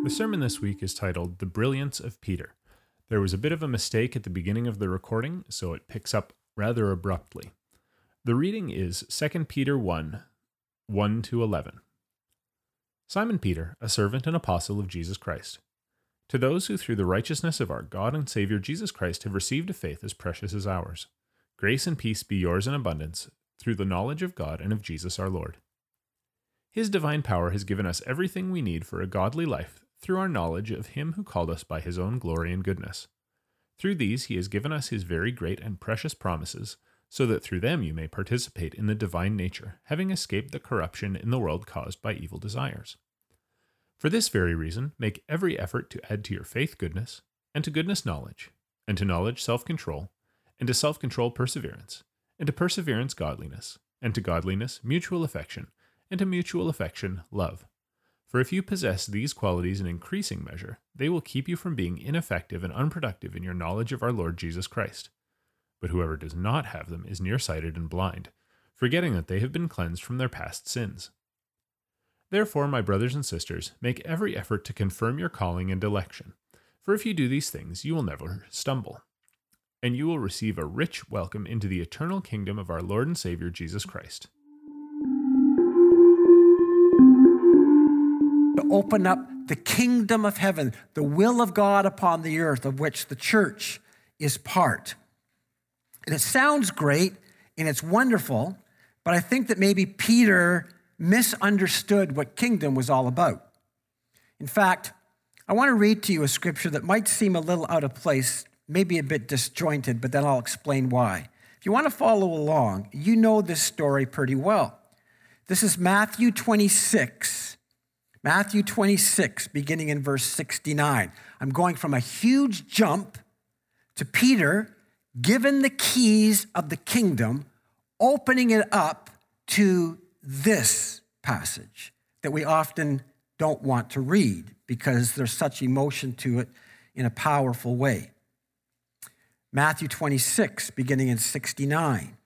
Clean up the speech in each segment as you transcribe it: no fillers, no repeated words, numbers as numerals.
The sermon this week is titled The Brilliance of Peter. There was a bit of a mistake at the beginning of the recording, so it picks up rather abruptly. The reading is 2 Peter 1, 1-11. Simon Peter, a servant and apostle of Jesus Christ. To those who through the righteousness of our God and Savior Jesus Christ have received a faith as precious as ours, grace and peace be yours in abundance through the knowledge of God and of Jesus our Lord. His divine power has given us everything we need for a godly life through our knowledge of Him who called us by His own glory and goodness. Through these He has given us His very great and precious promises, so that through them you may participate in the divine nature, having escaped the corruption in the world caused by evil desires. For this very reason, make every effort to add to your faith goodness, and to goodness knowledge, and to knowledge self-control, and to self-control perseverance, and to perseverance godliness, and to godliness mutual affection, and to mutual affection love. For if you possess these qualities in increasing measure, they will keep you from being ineffective and unproductive in your knowledge of our Lord Jesus Christ. But whoever does not have them is nearsighted and blind, forgetting that they have been cleansed from their past sins. Therefore, my brothers and sisters, make every effort to confirm your calling and election. For if you do these things, you will never stumble, and you will receive a rich welcome into the eternal kingdom of our Lord and Savior Jesus Christ. To open up the kingdom of heaven, the will of God upon the earth, of which the church is part. And it sounds great and it's wonderful, but I think that maybe Peter misunderstood what kingdom was all about. In fact, I want to read to you a scripture that might seem a little out of place, maybe a bit disjointed, but then I'll explain why. If you want to follow along, you know this story pretty well. This is Matthew 26, beginning in verse 69. I'm going from a huge jump to Peter, given the keys of the kingdom, opening it up to this passage that we often don't want to read because there's such emotion to it in a powerful way. Matthew 26, beginning in 69.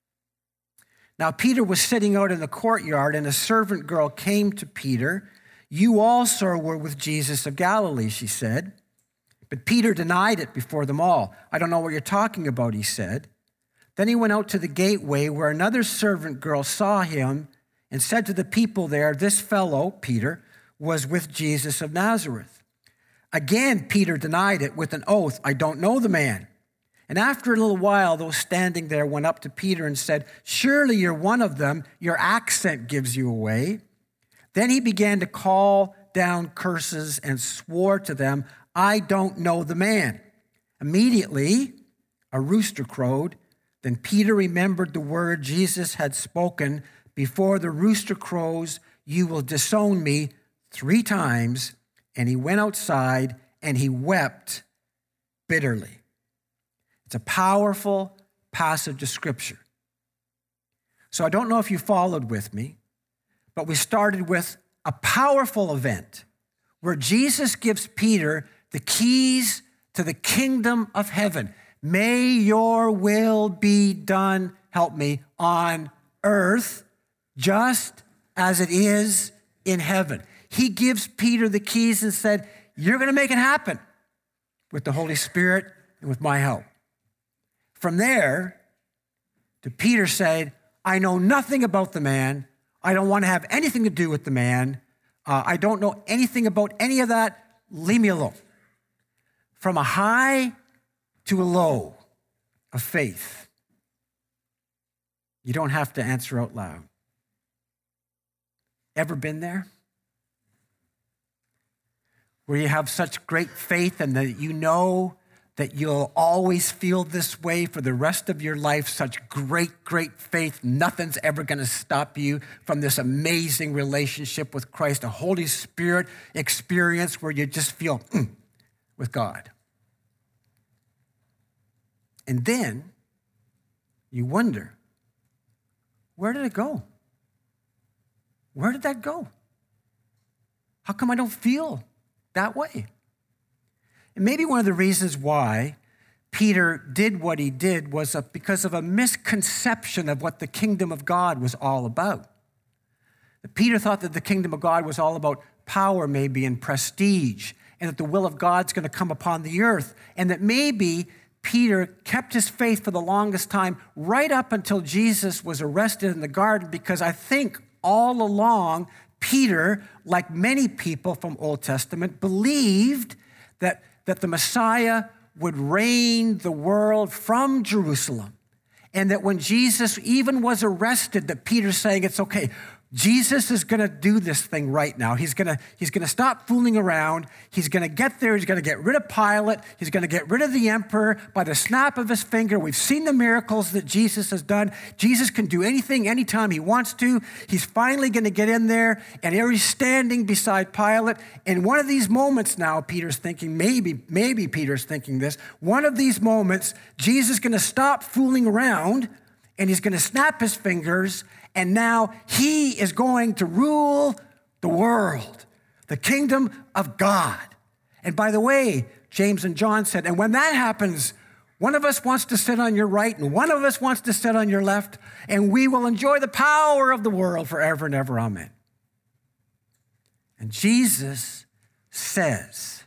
Now Peter was sitting out in the courtyard, and a servant girl came to Peter. "You also were with Jesus of Galilee," she said. But Peter denied it before them all. "I don't know what you're talking about," he said. Then he went out to the gateway where another servant girl saw him and said to the people there, "This fellow," Peter, "was with Jesus of Nazareth." Again, Peter denied it with an oath, "I don't know the man." And after a little while, those standing there went up to Peter and said, "Surely you're one of them. Your accent gives you away." Then he began to call down curses and swore to them, "I don't know the man." Immediately, a rooster crowed. Then Peter remembered the word Jesus had spoken, "Before the rooster crows, you will disown me 3 times." And he went outside and he wept bitterly. It's a powerful passage of Scripture. So I don't know if you followed with me, but we started with a powerful event where Jesus gives Peter the keys to the kingdom of heaven. May your will be done, help me, on earth just as it is in heaven. He gives Peter the keys and said, "You're going to make it happen with the Holy Spirit and with my help." From there, to Peter said, "I know nothing about the man. I don't want to have anything to do with the man. I don't know anything about any of that. Leave me alone." From a high to a low of faith. You don't have to answer out loud. Ever been there? Where you have such great faith and that you know that you'll always feel this way for the rest of your life, such great, great faith. Nothing's ever going to stop you from this amazing relationship with Christ, a Holy Spirit experience where you just feel with God. And then you wonder, where did it go? Where did that go? How come I don't feel that way? And maybe one of the reasons why Peter did what he did was because of a misconception of what the kingdom of God was all about. Peter thought that the kingdom of God was all about power maybe and prestige, and that the will of God's going to come upon the earth, and that maybe Peter kept his faith for the longest time right up until Jesus was arrested in the garden, because I think all along Peter, like many people from Old Testament, believed that the Messiah would reign the world from Jerusalem. And that when Jesus even was arrested, that Peter's saying, it's okay, Jesus is going to do this thing right now. He's going to stop fooling around. He's going to get there. He's going to get rid of Pilate. He's going to get rid of the emperor by the snap of his finger. We've seen the miracles that Jesus has done. Jesus can do anything, anytime he wants to. He's finally going to get in there, and here he's standing beside Pilate. And one of these moments now, Peter's thinking, maybe Peter's thinking this, one of these moments, Jesus is going to stop fooling around, and he's going to snap his fingers, and now he is going to rule the world, the kingdom of God. And by the way, James and John said, and when that happens, one of us wants to sit on your right and one of us wants to sit on your left, and we will enjoy the power of the world forever and ever. Amen. And Jesus says,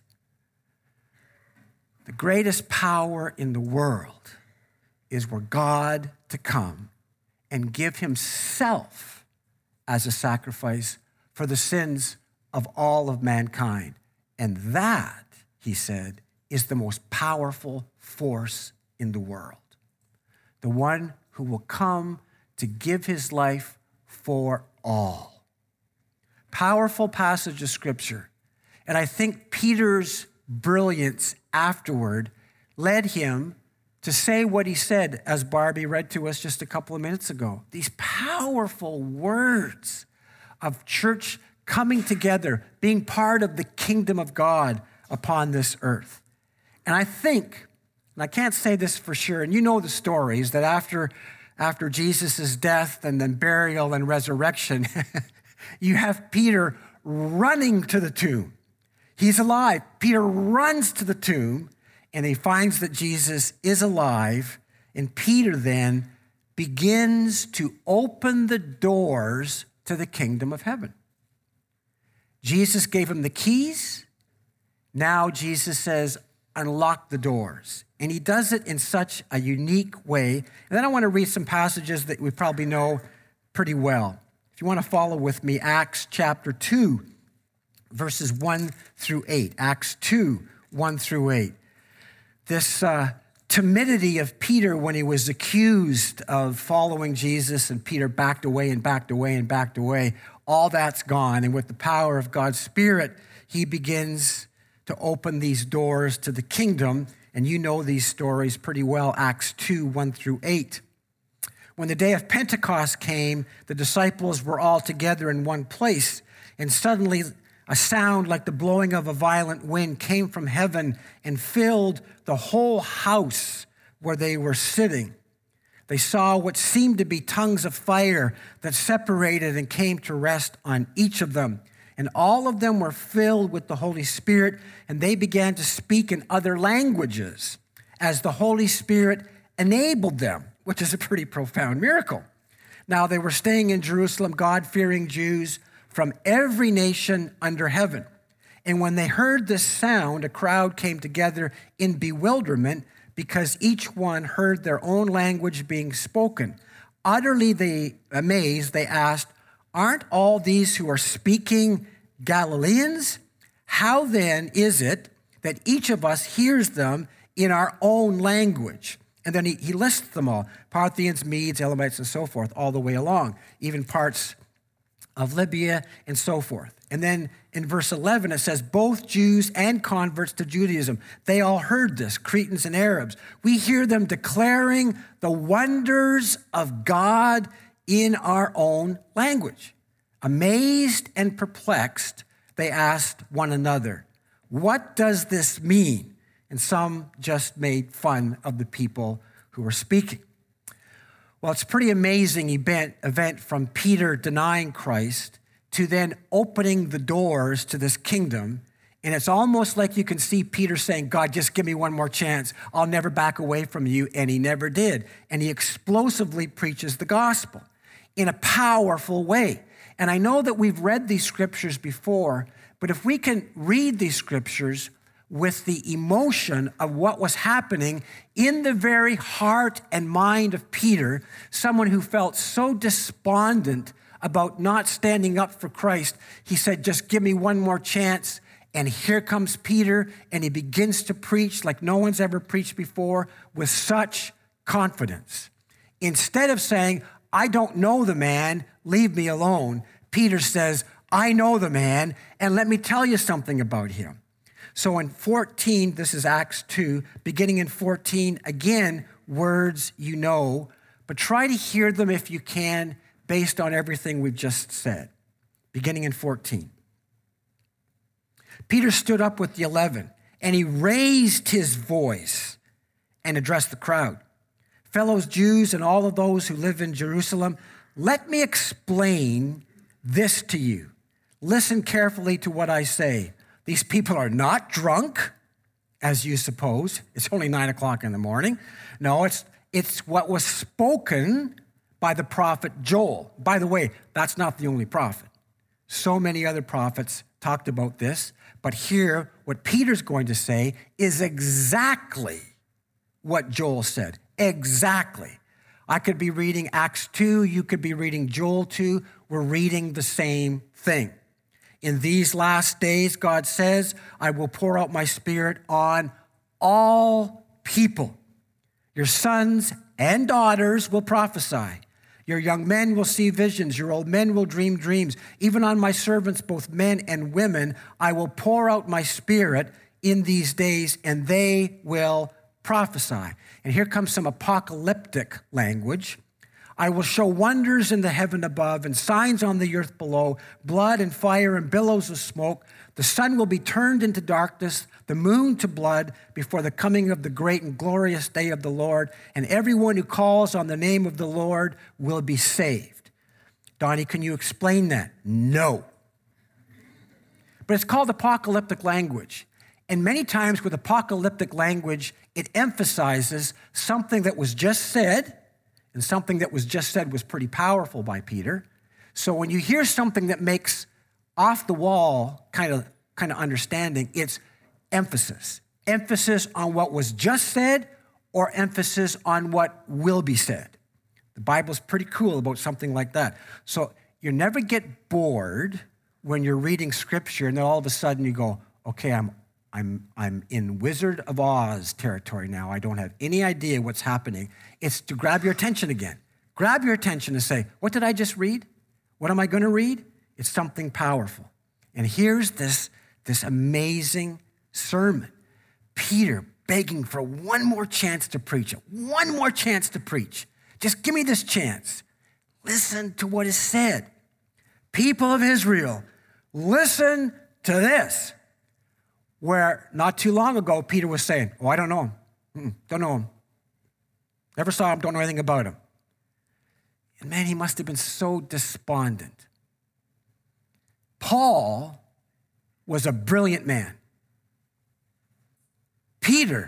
the greatest power in the world is for God to come and give himself as a sacrifice for the sins of all of mankind. And that, he said, is the most powerful force in the world. The one who will come to give his life for all. Powerful passage of Scripture. And I think Peter's brilliance afterward led him to say what he said, as Barbie read to us just a couple of minutes ago. These powerful words of church coming together, being part of the kingdom of God upon this earth. And I think, and I can't say this for sure, and you know the stories, that after Jesus' death and then burial and resurrection, you have Peter running to the tomb. He's alive. Peter runs to the tomb, and he finds that Jesus is alive, and Peter then begins to open the doors to the kingdom of heaven. Jesus gave him the keys. Now Jesus says, unlock the doors. And he does it in such a unique way. And then I want to read some passages that we probably know pretty well. If you want to follow with me, Acts chapter 2, verses 1 through 8. Acts 2, 1 through 8. This timidity of Peter when he was accused of following Jesus, and Peter backed away and backed away and backed away, all that's gone. And with the power of God's Spirit, he begins to open these doors to the kingdom. And you know these stories pretty well, Acts 2, 1 through 8. When the day of Pentecost came, the disciples were all together in one place, and suddenly a sound like the blowing of a violent wind came from heaven and filled the whole house where they were sitting. They saw what seemed to be tongues of fire that separated and came to rest on each of them. And all of them were filled with the Holy Spirit, and they began to speak in other languages as the Holy Spirit enabled them, which is a pretty profound miracle. Now they were staying in Jerusalem, God-fearing Jews from every nation under heaven. And when they heard this sound, a crowd came together in bewilderment because each one heard their own language being spoken. Utterly amazed, they asked, aren't all these who are speaking Galileans? How then is it that each of us hears them in our own language? And then he lists them all, Parthians, Medes, Elamites, and so forth, all the way along, even parts of Libya and so forth. And then in verse 11, it says, both Jews and converts to Judaism, they all heard this, Cretans and Arabs. We hear them declaring the wonders of God in our own language. Amazed and perplexed, they asked one another, what does this mean? And some just made fun of the people who were speaking. Well, it's a pretty amazing event from Peter denying Christ to then opening the doors to this kingdom. And it's almost like you can see Peter saying, God, just give me one more chance. I'll never back away from you. And he never did. And he explosively preaches the gospel in a powerful way. And I know that we've read these scriptures before, But if we can read these scriptures with the emotion of what was happening in the very heart and mind of Peter, someone who felt so despondent about not standing up for Christ, he said, just give me one more chance. And here comes Peter, and he begins to preach like no one's ever preached before with such confidence. Instead of saying, I don't know the man, leave me alone, Peter says, I know the man, and let me tell you something about him. So in 14, this is Acts 2, beginning in 14, again, words you know, but try to hear them if you can based on everything we've just said. Beginning in 14. Peter stood up with the 11, and he raised his voice and addressed the crowd. Fellows Jews and all of those who live in Jerusalem, let me explain this to you. Listen carefully to what I say. These people are not drunk, as you suppose. It's only 9 o'clock in the morning. No, it's what was spoken by the prophet Joel. By the way, that's not the only prophet. So many other prophets talked about this, but here, what Peter's going to say is exactly what Joel said. Exactly. I could be reading Acts 2, you could be reading Joel 2. We're reading the same thing. In these last days, God says, I will pour out my spirit on all people. Your sons and daughters will prophesy. Your young men will see visions. Your old men will dream dreams. Even on my servants, both men and women, I will pour out my spirit in these days, and they will prophesy. And here comes some apocalyptic language. I will show wonders in the heaven above and signs on the earth below, blood and fire and billows of smoke. The sun will be turned into darkness, the moon to blood before the coming of the great and glorious day of the Lord. And everyone who calls on the name of the Lord will be saved. Donnie, can you explain that? No. But it's called apocalyptic language. And many times with apocalyptic language, it emphasizes something that was just said. And something that was just said was pretty powerful by Peter. So when you hear something that makes off the wall kind of understanding, it's emphasis. Emphasis on what was just said or emphasis on what will be said. The Bible's pretty cool about something like that. So you never get bored when you're reading scripture and then all of a sudden you go, okay, I'm in Wizard of Oz territory now. I don't have any idea what's happening. It's to grab your attention again. Grab your attention and say, what did I just read? What am I going to read? It's something powerful. And here's this amazing sermon. Peter begging for one more chance to preach it. One more chance to preach. Just give me this chance. Listen to what is said. People of Israel, listen to this. Where not too long ago, Peter was saying, oh, I don't know him. Don't know him. Never saw him, don't know anything about him. And man, he must have been so despondent. Paul was a brilliant man. Peter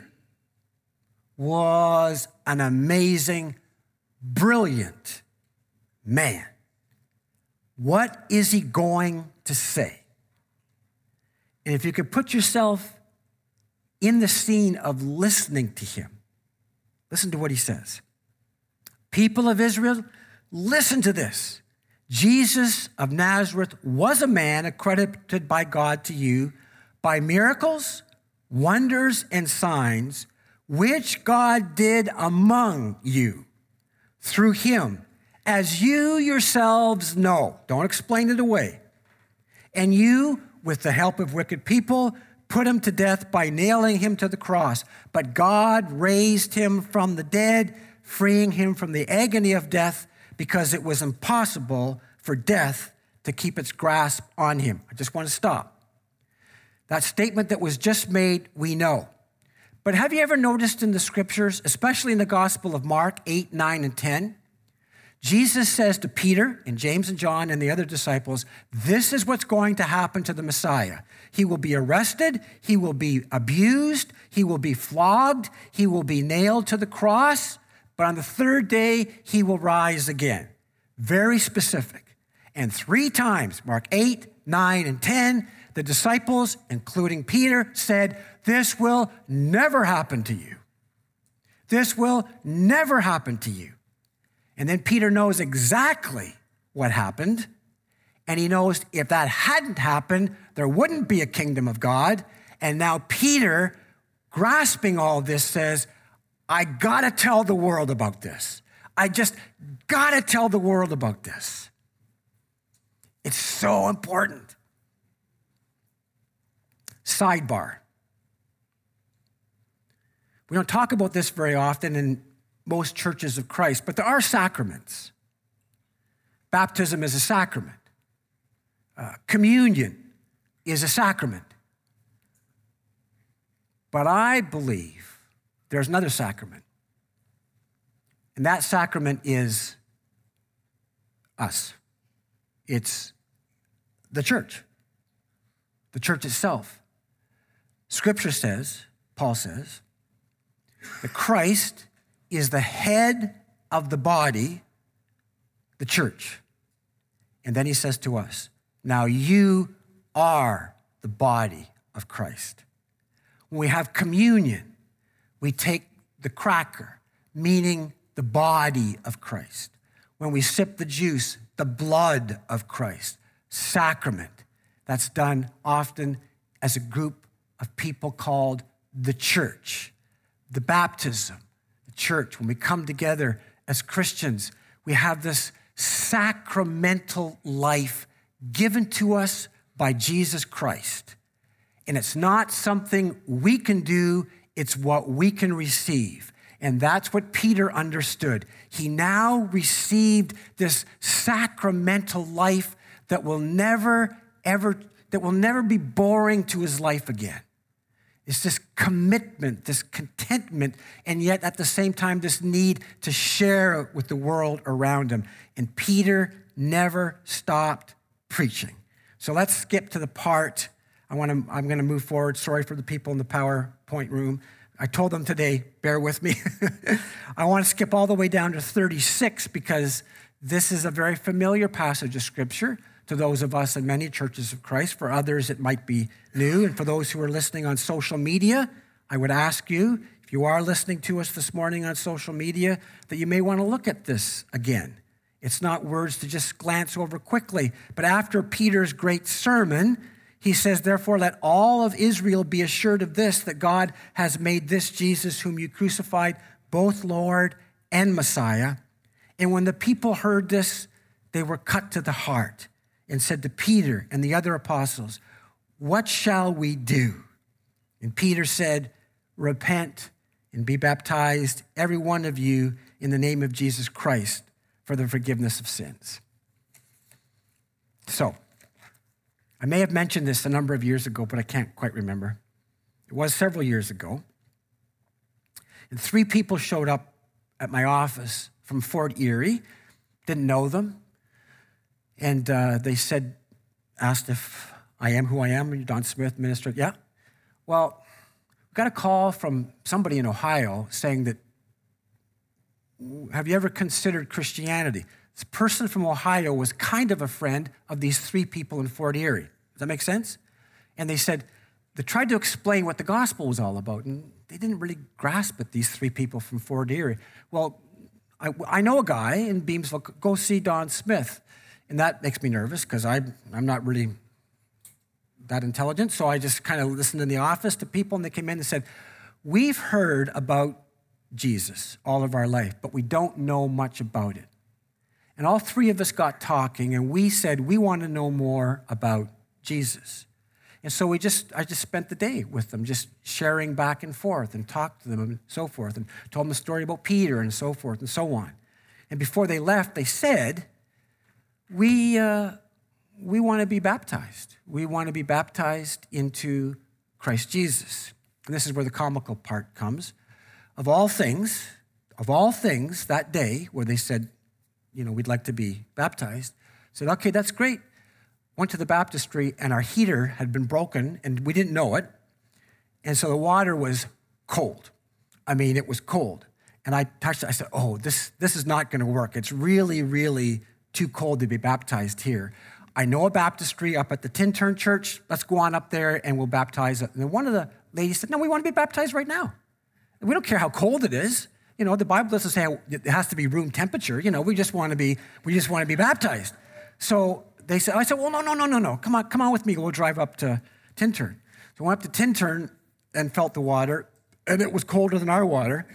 was an amazing, brilliant man. What is he going to say? And if you could put yourself in the scene of listening to him, listen to what he says. People of Israel, listen to this. Jesus of Nazareth was a man accredited by God to you by miracles, wonders, and signs, which God did among you through him, as you yourselves know. Don't explain it away. And you, with the help of wicked people, put him to death by nailing him to the cross. But God raised him from the dead, freeing him from the agony of death, because it was impossible for death to keep its grasp on him. I just want to stop. That statement that was just made, we know. But have you ever noticed in the scriptures, especially in the Gospel of Mark 8, 9, and 10, Jesus says to Peter and James and John and the other disciples, this is what's going to happen to the Messiah. He will be arrested, he will be abused, he will be flogged, he will be nailed to the cross, but on the third day, he will rise again. Very specific. And 3 times, Mark 8, 9, and 10, The disciples, including Peter, said, this will never happen to you. This will never happen to you. And then Peter knows exactly what happened. And he knows if that hadn't happened, there wouldn't be a kingdom of God. And now Peter, grasping all this, says, I gotta tell the world about this. I just gotta tell the world about this. It's so important. Sidebar. We don't talk about this very often in most churches of Christ, but there are sacraments. Baptism is a sacrament. Communion is a sacrament. But I believe there's another sacrament. And that sacrament is us. It's the church itself. Scripture says, Paul says, that Christ is the head of the body, the church. And then he says to us, now you are the body of Christ. When we have communion, we take the cracker, meaning the body of Christ. When we sip the juice, the blood of Christ. Sacrament. That's done often as a group of people called the church. The baptism, the church. When we come together as Christians, we have this sacramental life given to us by Jesus Christ. And it's not something we can do, it's what we can receive. And that's what Peter understood. He now received this sacramental life that will never be boring to his life again. It's this commitment, this contentment, and yet at the same time, this need to share it with the world around him. And Peter never stopped preaching. So let's skip to the part. I'm going to move forward. Sorry for the people in the PowerPoint room. I told them today, bear with me. I want to skip all the way down to 36 because this is a very familiar passage of Scripture to those of us in many churches of Christ. For others, it might be new. And for those who are listening on social media, I would ask you, if you are listening to us this morning on social media, that you may want to look at this again. It's not words to just glance over quickly. But after Peter's great sermon, he says, therefore, let all of Israel be assured of this, that God has made this Jesus whom you crucified, both Lord and Messiah. And when the people heard this, they were cut to the heart and said to Peter and the other apostles, what shall we do? And Peter said, repent and be baptized, every one of you, in the name of Jesus Christ for the forgiveness of sins. So, I may have mentioned this a number of years ago, but I can't quite remember. It was several years ago. And 3 people showed up at my office from Fort Erie, didn't know them. And they asked if I am who I am. Are you Don Smith, minister? Yeah. Well, we got a call from somebody in Ohio saying that, have you ever considered Christianity? This person from Ohio was kind of a friend of these 3 people in Fort Erie. Does that make sense? And they tried to explain what the gospel was all about, and they didn't really grasp it, these 3 people from Fort Erie. Well, I know a guy in Beamsville, go see Don Smith. And that makes me nervous because I'm not really that intelligent. So I just kind of listened in the office to people, and they came in and said, we've heard about Jesus all of our life, but we don't know much about it. And all 3 of us got talking, and we said, we want to know more about Jesus. And so I just spent the day with them, just sharing back and forth and talked to them and so forth, and told them a story about Peter and so forth and so on. And before they left, they said, we want to be baptized. We want to be baptized into Christ Jesus. And this is where the comical part comes. Of all things, that day where they said, we'd like to be baptized, said, okay, that's great. Went to the baptistry, and our heater had been broken, and we didn't know it. And so the water was cold. I mean, it was cold. And I touched it. I said, oh, this is not going to work. It's really, really too cold to be baptized here. I know a baptistry up at the Tintern Church. Let's go on up there and we'll baptize it. And then one of the ladies said, no, we want to be baptized right now. And we don't care how cold it is. The Bible doesn't say it has to be room temperature. We just want to be baptized. So I said, well, no. Come on with me. We'll drive up to Tintern. So I went up to Tintern and felt the water, and it was colder than our water.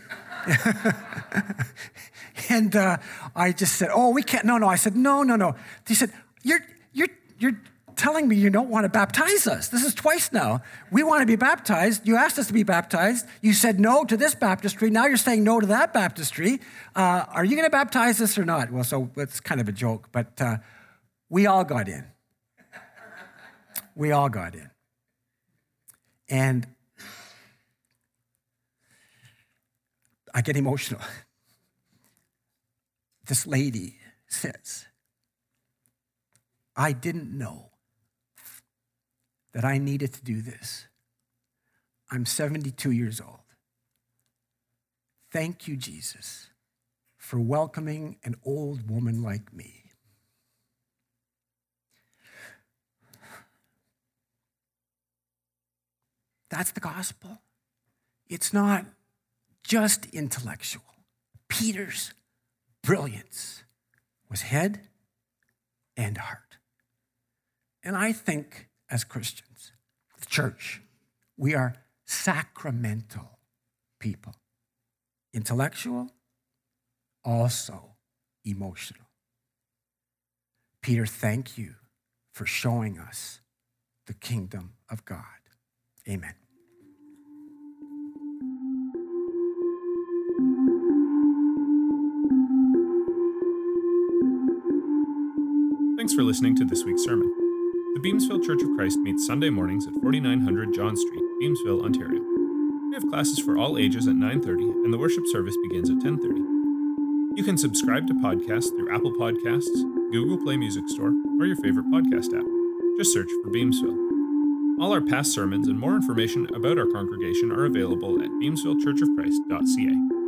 And I just said, oh, we can't. No. I said, no. He said, you're telling me you don't want to baptize us. This is twice now. We want to be baptized. You asked us to be baptized. You said no to this baptistry. Now you're saying no to that baptistry. Are you going to baptize us or not? Well, so it's kind of a joke, but we all got in. We all got in. And I get emotional. This lady says, I didn't know that I needed to do this. I'm 72 years old. Thank you, Jesus, for welcoming an old woman like me. That's the gospel. It's not just intellectual. Peter's brilliance was head and heart. And I think as Christians, the church, we are sacramental people. Intellectual, also emotional. Peter, thank you for showing us the kingdom of God. Amen. Thanks for listening to this week's sermon. The Beamsville Church of Christ meets Sunday mornings at 4900 John Street, Beamsville, Ontario. We have classes for all ages at 9:30, and the worship service begins at 10:30. You can subscribe to podcasts through Apple Podcasts, Google Play Music Store, or your favorite podcast app. Just search for Beamsville. All our past sermons and more information about our congregation are available at beamsvillechurchofchrist.ca.